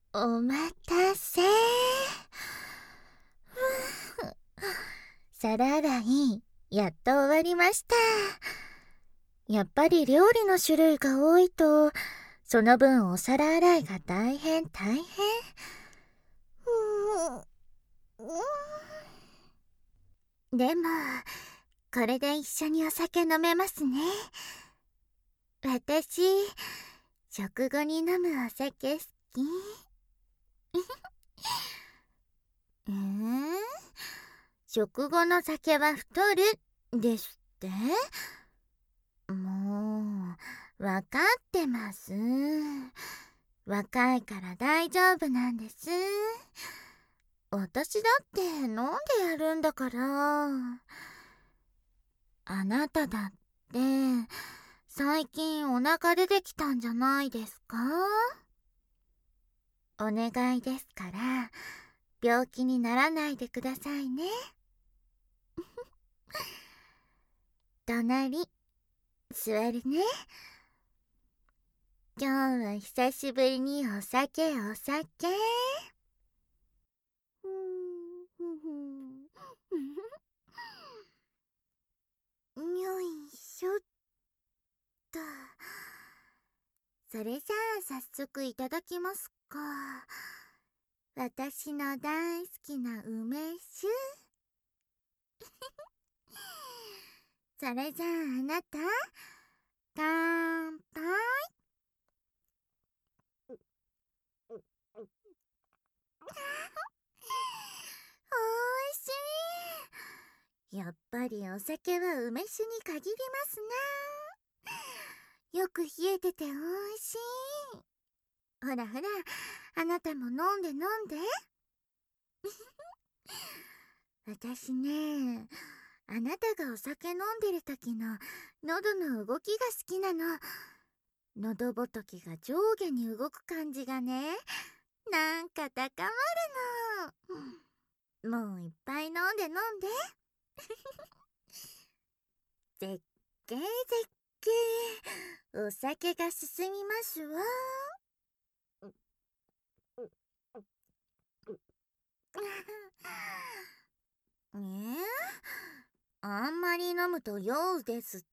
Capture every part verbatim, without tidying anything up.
お待たせ。皿洗い、やっと終わりました。やっぱり料理の種類が多いと、その分お皿洗いが大変大変。でも、これで一緒にお酒飲めますね。私、食後に飲むお酒好き。うーん食後の酒は太るですって？もう、わかってます。若いから大丈夫なんです。私だって飲んでやるんだから。あなただって、最近お腹出てきたんじゃないですか？お願いですから、病気にならないでくださいね。隣、座るね。今日は久しぶりにお酒お酒。よいしょっと。それじゃあ早速いただきますか。私の大好きな梅酒。それじゃああなた、乾杯。おいしい。やっぱりお酒は梅酒に限りますな。よく冷えてておいしい。ほらほら、あなたも飲んで飲んで。私ね、あなたがお酒飲んでる時の喉の動きが好きなの。喉仏が上下に動く感じがね、なんか高まるの。もういっぱい飲んで飲んで。絶景絶景、お酒が進みますわ。えー、あんまり飲むと酔うですって？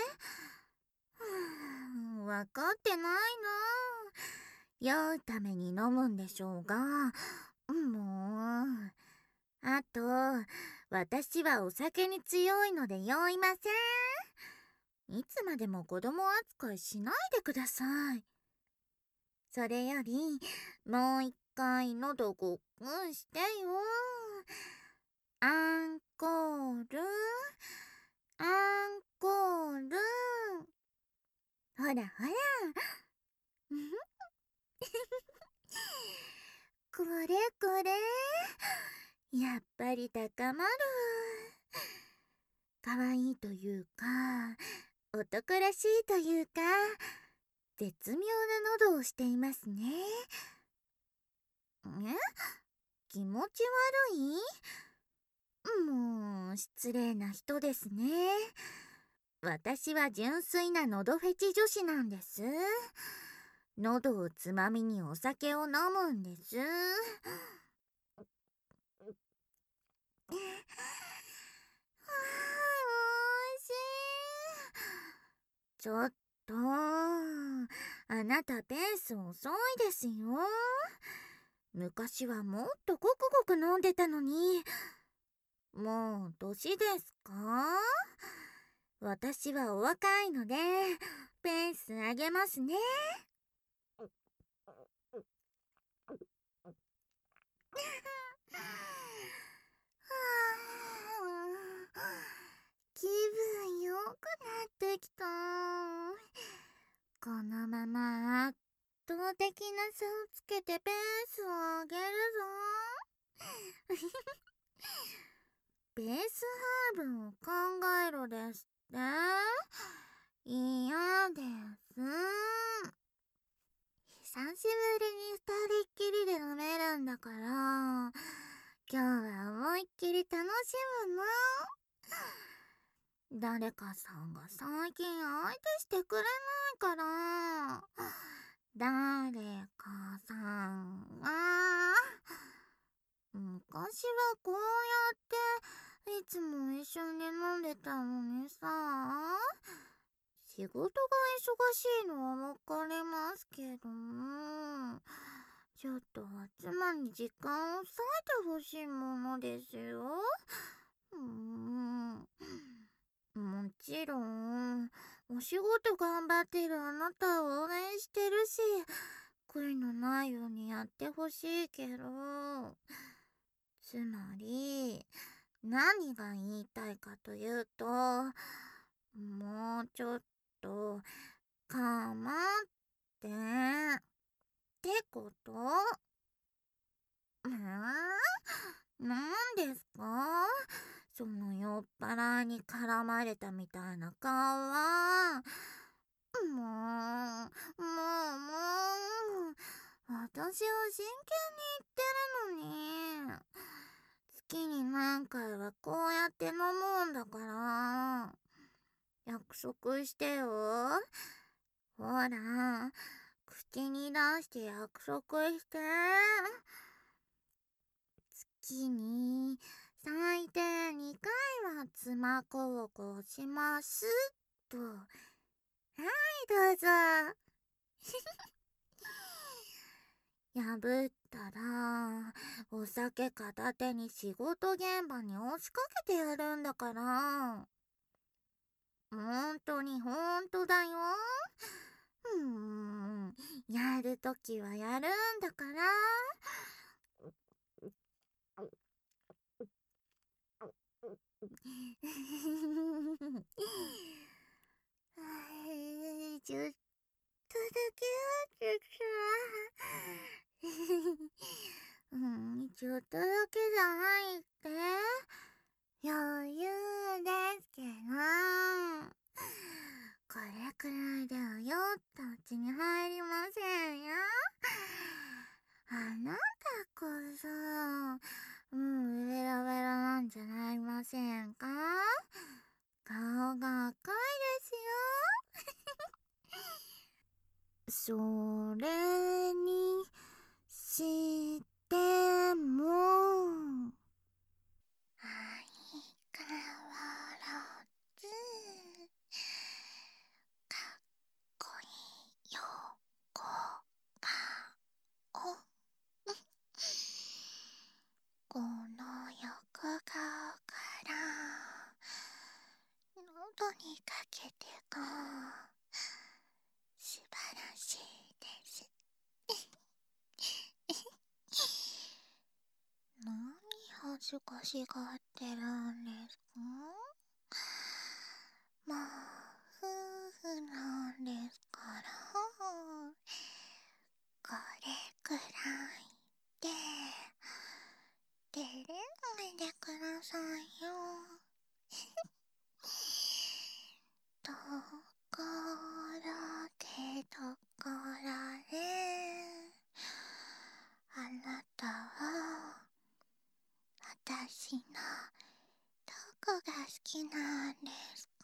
わかってないな。酔うために飲むんでしょうが、もう。あと、私はお酒に強いので酔いません。いつまでも子供扱いしないでください。それより、もう一回喉ごっくんしてよ。アンコール、アンコール。ほらほら。これこれ。やっぱり高まる。可愛いというか、男らしいというか、絶妙な喉をしていますね。え？気持ち悪い？もう、失礼な人ですね。私は純粋な喉フェチ女子なんです。喉をつまみにお酒を飲むんです。あー、おいしい。ちょっと、あなたペース遅いですよ。昔はもっとごくごく飲んでたのに。もう年ですか？私はお若いので、ペース上げますね。気分良くなってきた。このまま圧倒的な差をつけてペースを上げるぞ。ペース配分を考えろですって？嫌です。久しぶりに二人っきりで飲めるんだから、今日は思いっきり楽しむの。誰かさんが最近相手してくれないから。誰かさん。 はこうやっていつも一緒に飲んでたのにさ、仕事が忙しいのはわかりますけども、ちょっと妻に時間を割いてほしいものですよ。うーん。もちろん、お仕事頑張ってるあなたを応援してるし、悔いのないようにやってほしいけど、つまり、何が言いたいかというと、もうちょっと、かまって、ってこと？ん？なんですか？その酔っ払いに絡まれたみたいな顔は。もう、もう、もう、私は真剣に言ってるのに。月に何回はこうやって飲むんだから。約束してよ。ほら、口に出して約束して。月に最低にかいは妻孝行しますと。はい、どうぞ。破ったら、お酒片手に仕事現場に押しかけてやるんだから。ほんとにほんとだよ。うーん、やるときはやるんだから。ちょっとだけはちょっとうん、ちょっとだけじゃないって。余裕ですけど。これくらいでは酔ったうちに入りませんよ。あなたこそ、もうベラベラなんじゃありませんか？顔が赤いですよ。それにしても、相変わらず、かっこいい横顔。この横顔から喉にかけてこう、素晴らしいです。何恥ずかしがってるんですか？まあ夫婦なんですから、これくらいで照れないでくださいよ。ところでところで、あなたは私のどこが好きなんですか？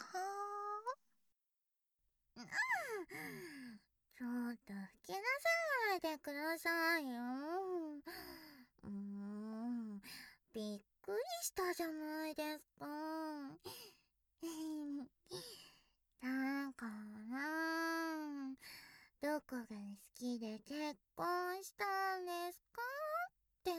うん、ちょっと吹き出さないでくださいよ。うーん、びっくりしたじゃないですか。だからどこが好きで結婚したんですかって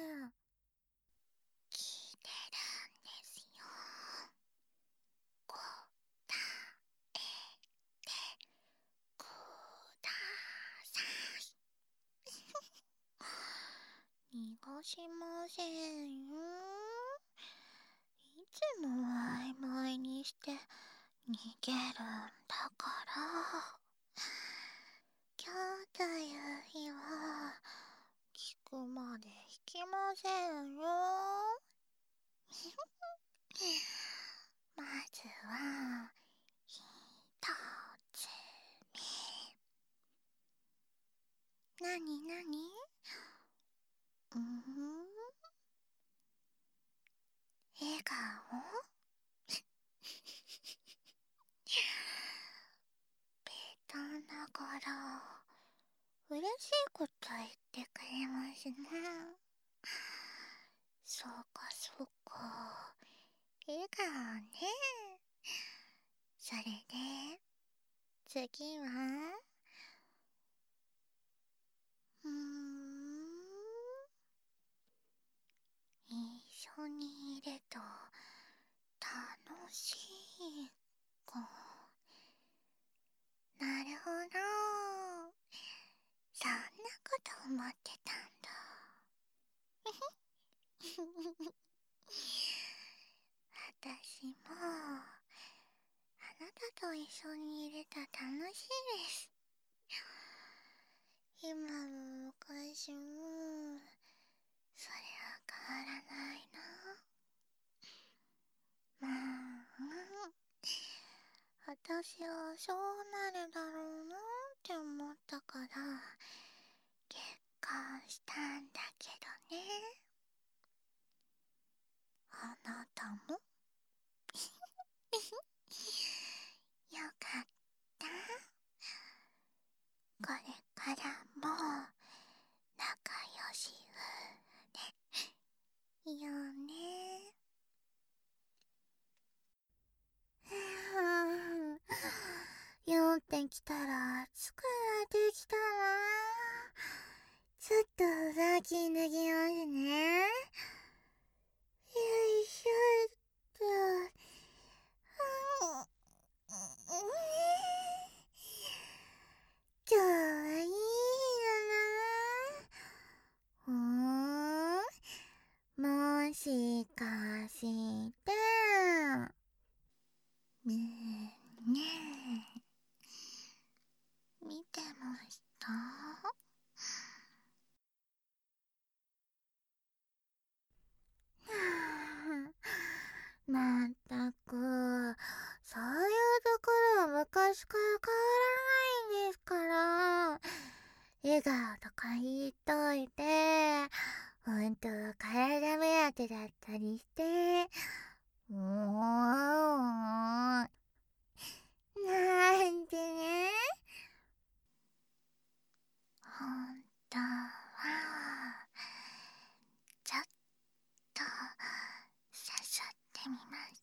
聞いてるんですよ。答えてください。逃がしませんよ。いつも曖昧にして逃げるんだから。今日という日は聞くまで引きませんよ。まずはひとつめ。なになに？うん？笑顔？ベタながら嬉しいこと言ってくれますね。そこね。それで次はうーん一緒にいると楽しいか。なるほど、そんなこと思ってたんだ。私もあなたと一緒にいれたら楽しいです。今も昔もそれは変わらないな。まあ私はそうなるだろうなって思ったから結婚したんだけどね。あなたもよかった。これからも仲良し夫婦でいようね。酔ってきたら暑くなってきたな。ちょっと上着脱ぎますね。よいしょっと。今日はいい日だな。ふーん、もしかしてねえねえ、見てました？まったく、そういうところは昔から変わらないんですから。笑顔とか言っといて、ほんとは体目当てだったりして。もう、なんてね。ほんとは、ちょっと、誘ってみました。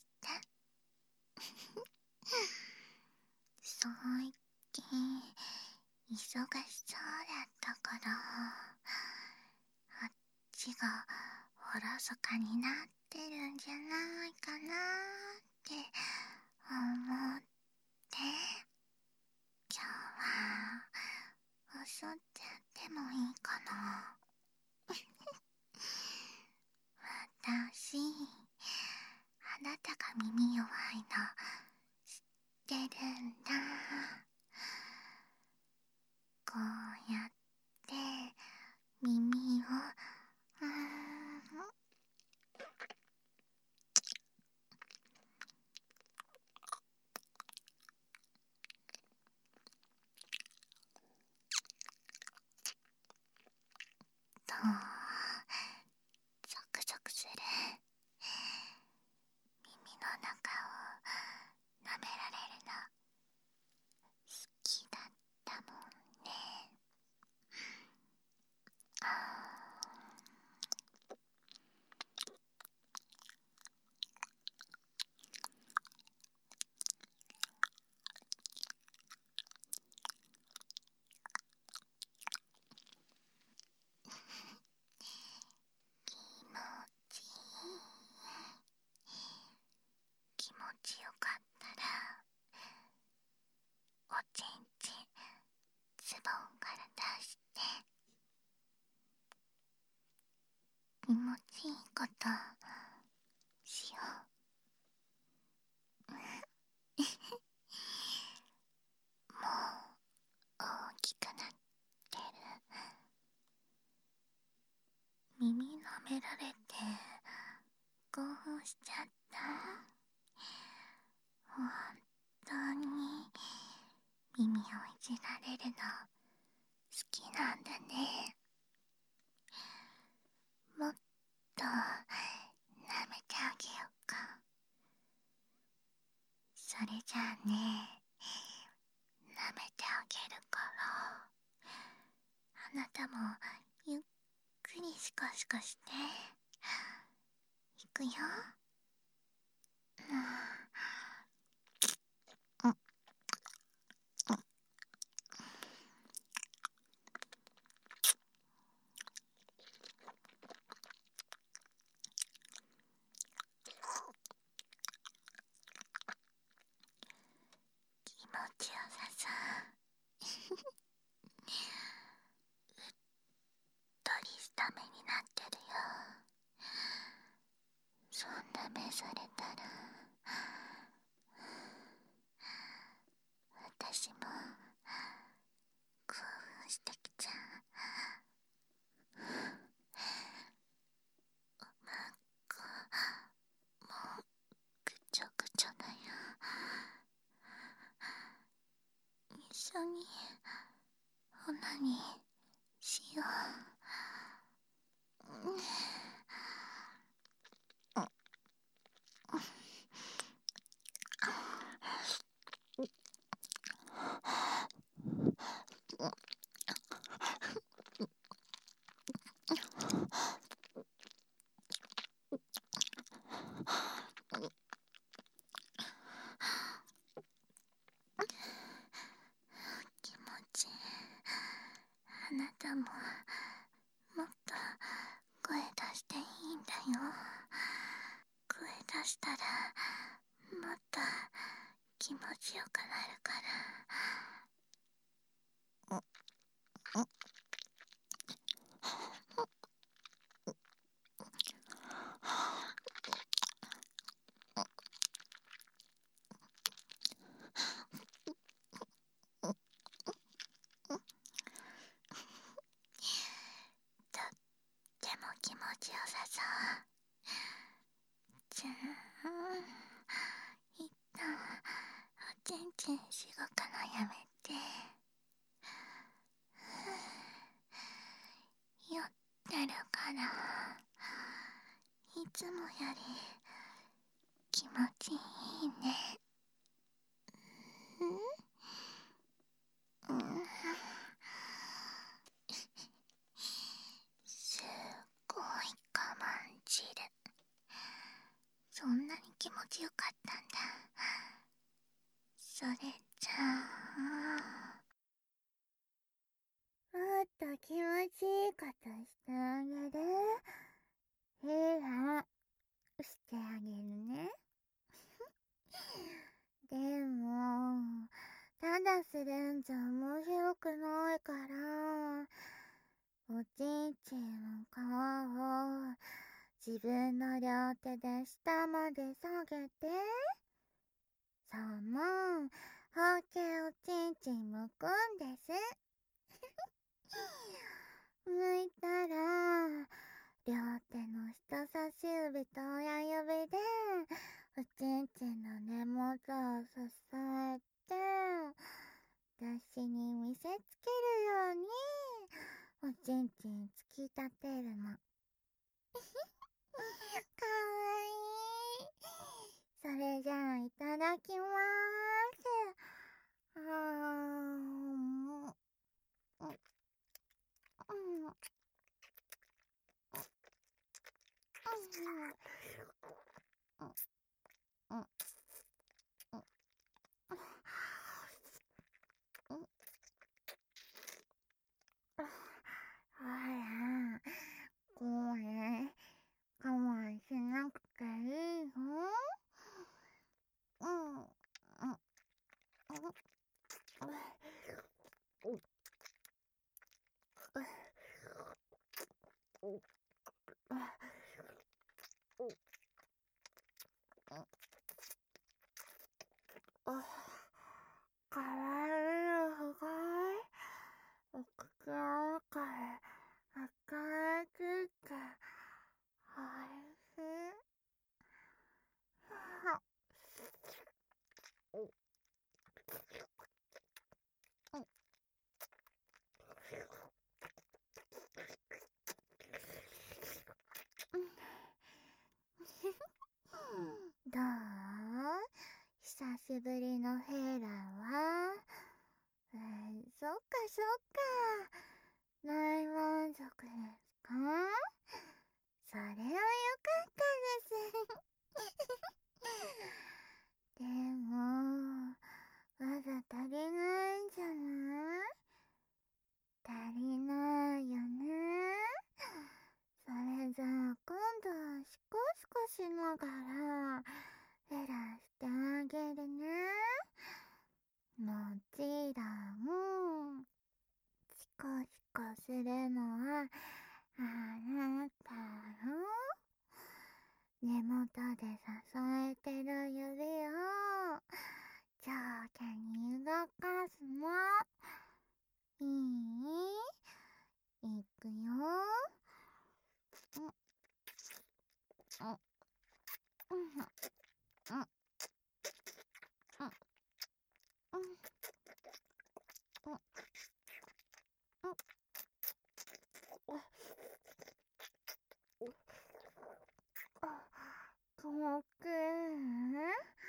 最近、忙しそうだったから、あっちがおろそかになってるんじゃないかなって思って、今日は襲っちゃってもいいかな。私、あなたが耳弱いの知ってるんだ。こうやって耳をうーんとゾクゾクする耳の中を舐められるの好きだったもんね。あ気持ちいい。気持ちよかったらおちんちんズボンから出して気持ちいいことしよう。もう大きくなってる。耳舐められて興奮しちゃった。本当に耳をいじられるの好きなんだね。もっと舐めてあげようか。それじゃあね、舐めてあげるから、あなたもゆっくりシコシコして。いくよ。 気持ちよさそう。うっとりした目になってるよ。そんな目されたら私も興奮してきちゃう。おまんこもうぐちょぐちょだよ。一緒にオナニーしよう。うん気持ちいい。あなたももっと声出していいんだよ。声出したらもっと気持ちよくなるから。とっても気持ちよさそう。じゃあ一旦おちんちんしごくのやめて。酔ってるからいつもより気持ちいいね。うん、うん、すごい我慢汁。そんなに気持ちよかったんだ。それじゃあもっと気持ちいいことしてあげる。ヘラしてあげるね。でもただするんじゃ面白くないから、おちんちんの皮を自分の両手で下まで下げて、そのほうけおちんちんむくんです。むいたら両手の人差し指と親指でおちんちんの根元を支えて、私に見せつけるようにおちんちん突き立てるの。かわいい。それじゃあいただきまーす。あーん、うん、うん、うん、うん、ほら、これ我慢しなくていいの？うん、うん、うん、かわいいのかい？お口の中で赤いついておいしい。どう？久しぶりのヘイランは、えー、そっかそっか、大満足ですか？それはよかったです。 ながら減らしてあげるね。もちろんシコシコするのはあなたの根元で支えてる指を上下に動かすの。いい？いくよ。うんうんうんうんうんうん遠くうん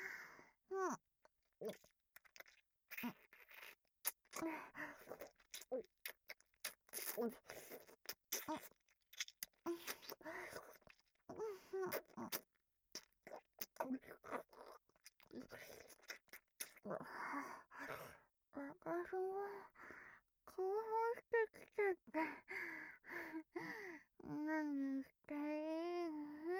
私は興奮してきちゃって。何していい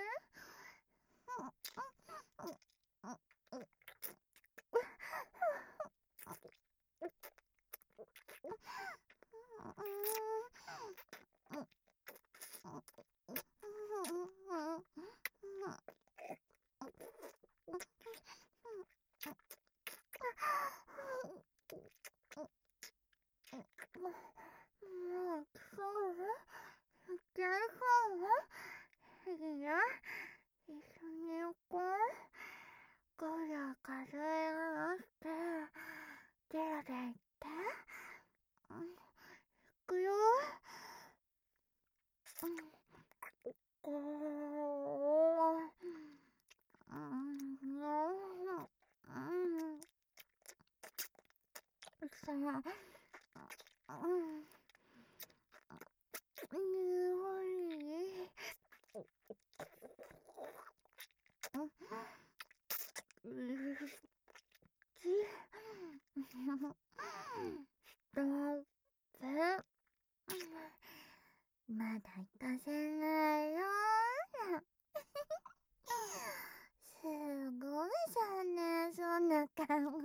もうそういけるかも。いいよ、一緒に行こう。ゴリラ数え合して、ゲラで言って。うん、いくよ。うん、ごー、うん、よん、うん、さん、うん、匂い、うん、ち、だぜ。まだ行かせないよ。すごいじゃんね、そんな顔。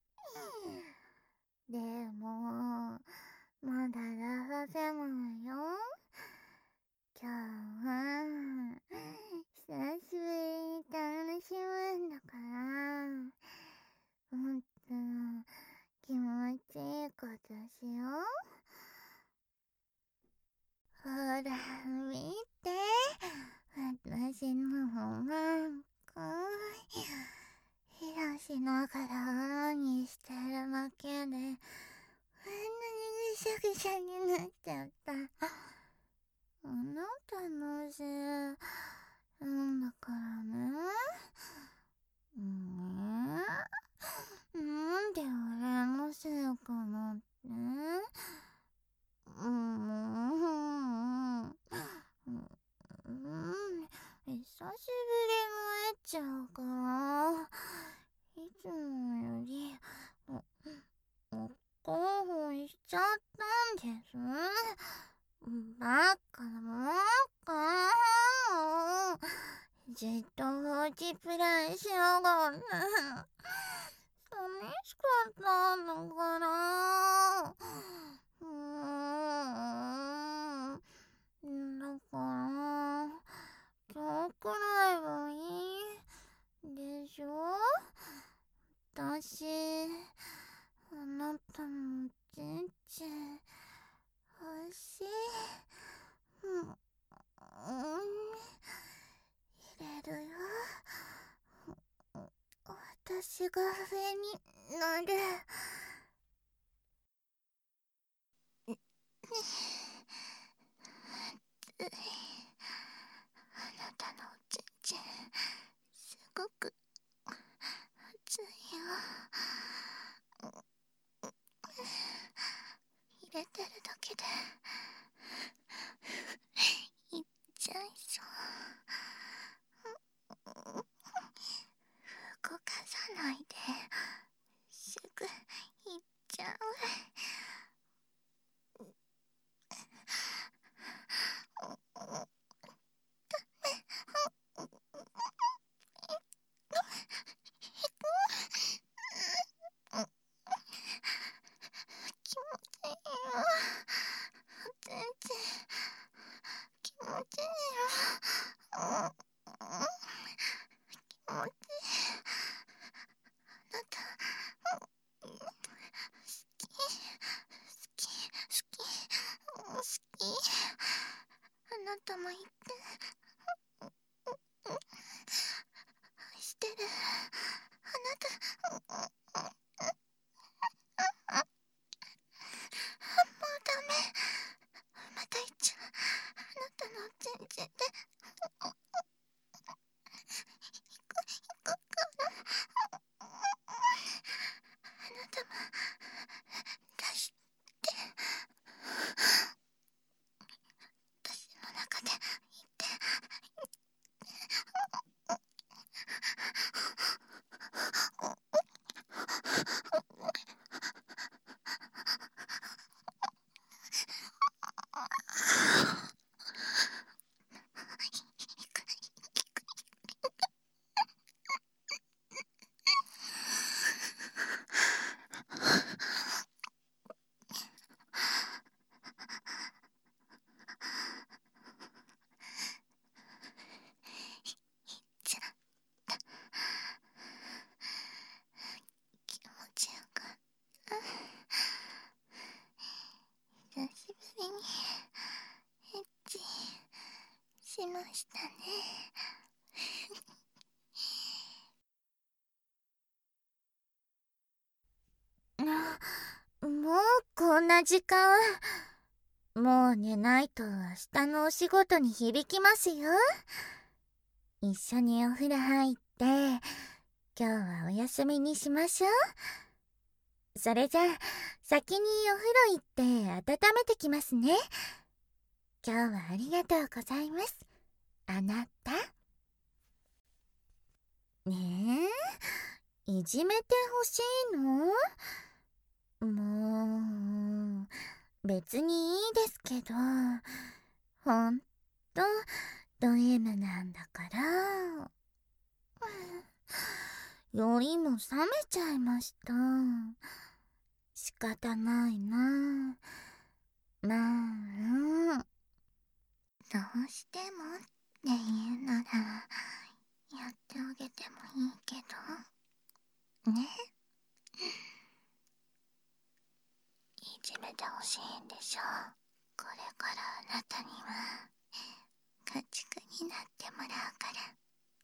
でも、まだ出させないよ。今日は、久しぶりに楽しむんだから、もっと気持ちいいことしよう。ほら、見て。私の方が、こう、ひろしながらにしてるだけで、あんなにぐしゃぐしゃになっちゃった。あなたのせいなんだからね。ねえ、なんで俺のせいかなって。うん、うん、久しぶりのえっちゃうから、いつもより、お、お興奮しちゃったんです。バカバカ。ずっと放置プレイしやがって。寂しかったんだから。うーん。だから、今日くらいはいいでしょ。私、あなたのちんちん欲しい。うん、うん、入れるよ。私が上に乗る。あなたのおちんちんすごく熱いよ。入れてるだけでいっちゃいそう。動かさないですぐたも言ってしてる。あなたもうダメ。また言っちゃう。あなたのおちんちんで行く行くから。あなたも出して。私の中で言って。気持ちよかった。久しぶりにエッチしましたね。もうこんな時間。もう寝ないと明日のお仕事に響きますよ。一緒にお風呂入って今日はお休みにしましょう。それじゃあ先にお風呂行って温めてきますね。今日はありがとうございます、あなた。ねえ、いじめてほしいの？もう別にいいですけど、ほんとド M なんだから。酔いも冷めちゃいました。仕方ないな。まあ、どうしてもって言うならやってあげてもいいけどね。いじめてほしいんでしょ。これからあなたには家畜になってもらうから。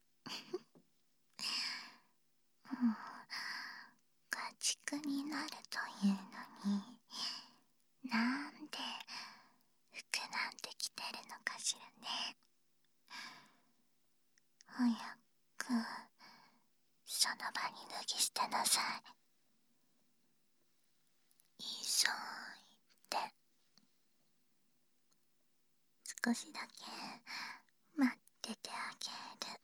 もう家畜になるというのになんで服なんて着てるのかしらね。早くその場に脱ぎ捨てなさい。急いで。少しだけ待っててあげる。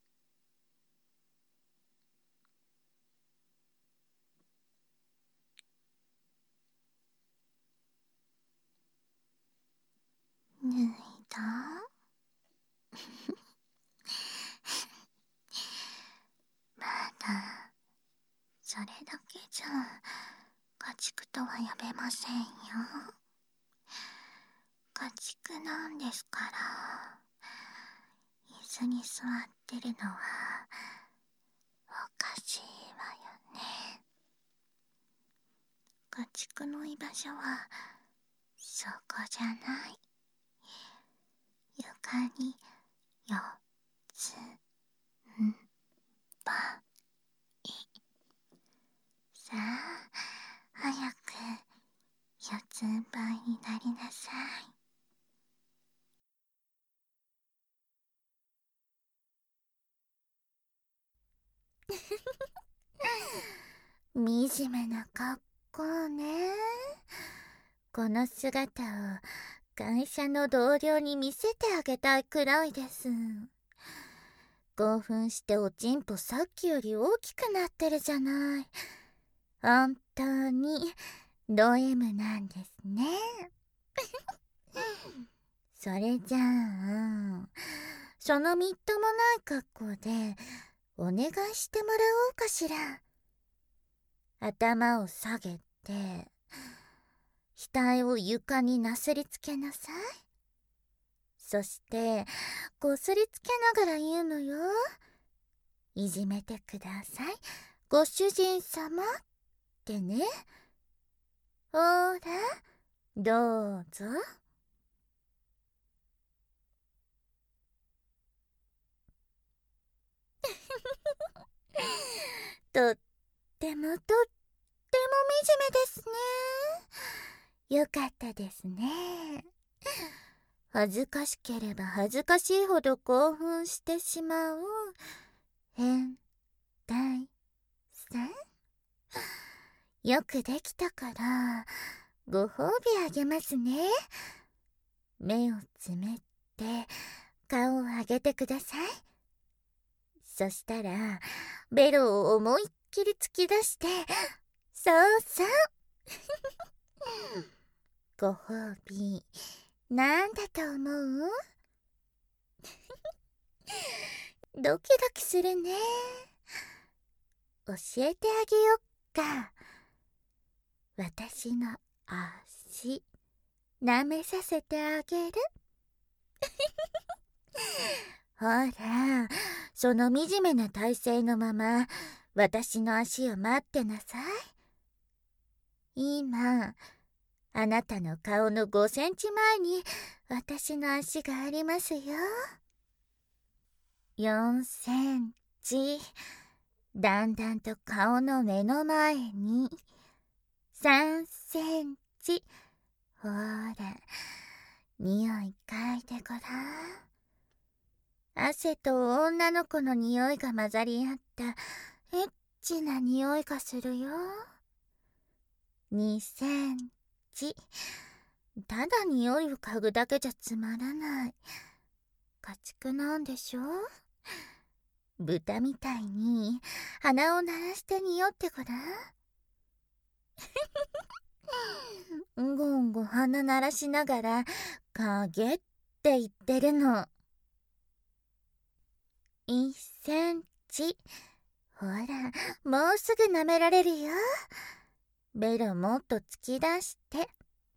脱いだ？まだそれだけじゃ家畜とは呼べませんよ。家畜なんですから。椅子に座ってるのはおかしいわよね。家畜の居場所はそこじゃない。床によつんばい。さあ早く四つん這いになりなさい。惨めな格好ね。この姿を会社の同僚に見せてあげたいくらいです。興奮しておちんぽさっきより大きくなってるじゃない。本当にド M なんですね。それじゃあそのみっともない格好でお願いしてもらおうかしら。頭を下げて額を床になすりつけなさい。そしてこすりつけながら言うのよ。いじめてくださいご主人様ってね。ほらどうぞ。 とってもとっても惨めですね。よかったですね。恥ずかしければ恥ずかしいほど興奮してしまう変態さん。よくできたからご褒美あげますね。目をつめて顔を上げてください。そしたらベロを思いっきり突き出して、そうそうご褒美なんだと思う？ドキドキするね。教えてあげよっか。私の足舐めさせてあげる。ほら、その惨めな体勢のまま私の足を待ってなさい。今あなたの顔のごセンチまえに私の足がありますよ。よんセンチ。だんだんと顔の目の前に。さんセンチ。ほら、匂い嗅いでごらん。汗と女の子の匂いが混ざり合ったエッチな匂いがするよ。にセンチ。ただ匂いを嗅ぐだけじゃつまらない。家畜なんでしょ？豚みたいに鼻を鳴らして匂ってごらん。ゴンゴン鼻鳴らしながら影って言ってるの。いっセンチ。ほら、もうすぐ舐められるよ。ベロもっと突き出して。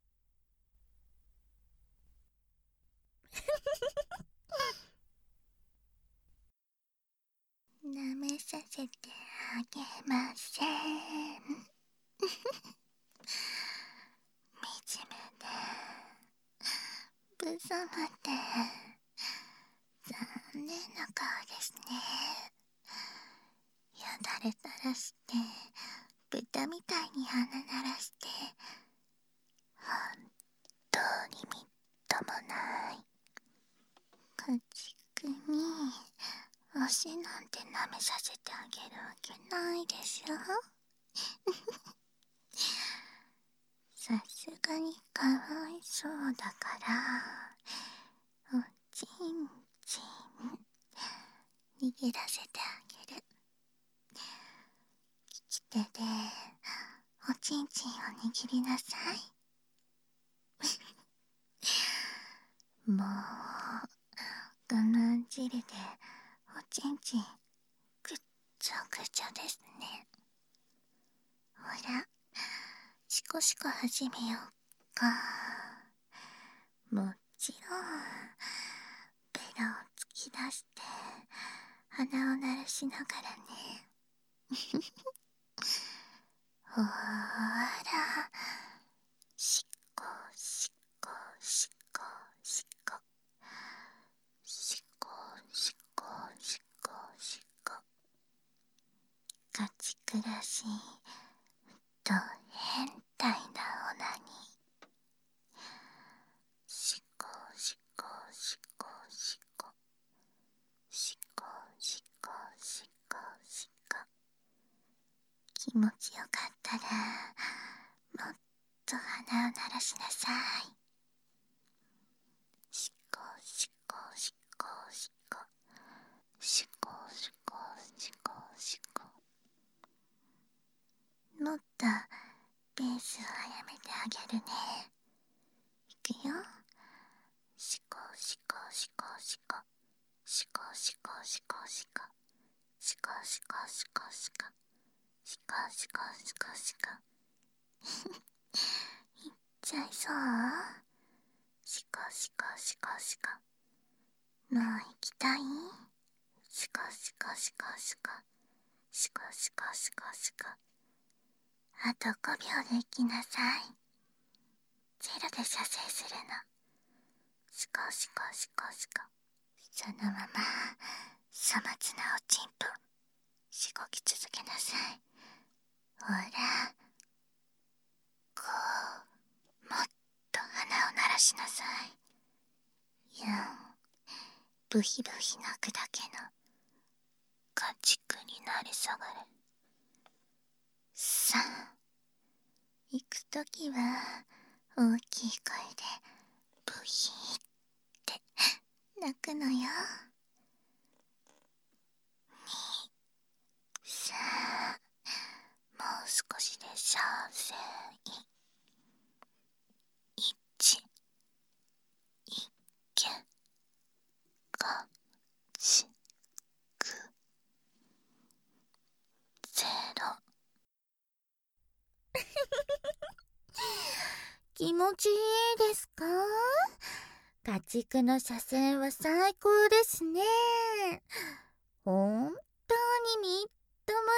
舐めさせてあげません。惨めで無様で残念な顔ですね。よだれ垂らして豚みたいに鼻鳴らして、本当にみっともない家畜に足なんて舐めさせてあげるわけないでしょ。さすがにかわいそうだからおちんちん握らせてあげる。利き手でおちんちんを握りなさい。もう我慢汁でおちんちんぐっちょぐちょですね。ほら、シコシコ始めようか。もちろんベロを突き出して鼻を鳴らしながらね。ほら、シコシコシコシコシコシコシコシコ。ガチクラシと変態なオナニー。シコシコシコシコシコシコシコシコ。気持ちよかったらもっと鼻を鳴らしなさい。シコシコシコシコシコシコシコシコ。もっとペースを速めてあげるね。いくよ。シコシコシコシコシコシコシコシコシコシコシコシコシコシコシコシコ。いっちゃいそう。シコシコシコシコ。もう行きたい？シコシコシコシコシコシコシコシコ。あとごびょうで行きなさい。ゼロで射精するの。シコシコシコシコ。そのまま粗末なおちんぽしごき続けなさい。ほら、こうもっと鼻を鳴らしなさい。やん、ブヒブヒ鳴くだけの家畜になり下がれ。さあ、行くときは大きい声でブヒーって鳴くのよ。さあ、もう少しで小生。一、一見、が、ち、く、ゼロ。気持ちいいですか？家畜の車線は最高ですね。本当にみっとも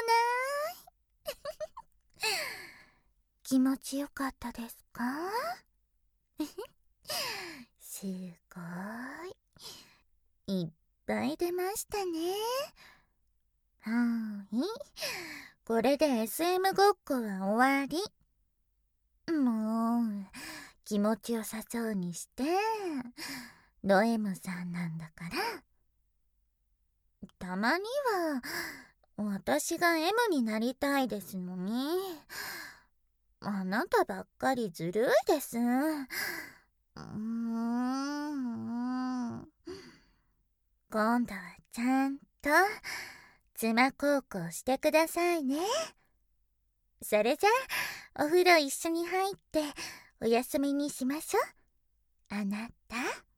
ない気持ちよかったですか？すごい。いっぱい出ましたね。はーい。これで エスエム ごっこは終わり。もう、気持ちよさそうにして、ド M さんなんだから。たまには、私が エム になりたいですのに。あなたばっかりずるいです。うーん。今度はちゃんと妻孝行してくださいね。それじゃあお風呂一緒に入ってお休みにしましょう。あなた。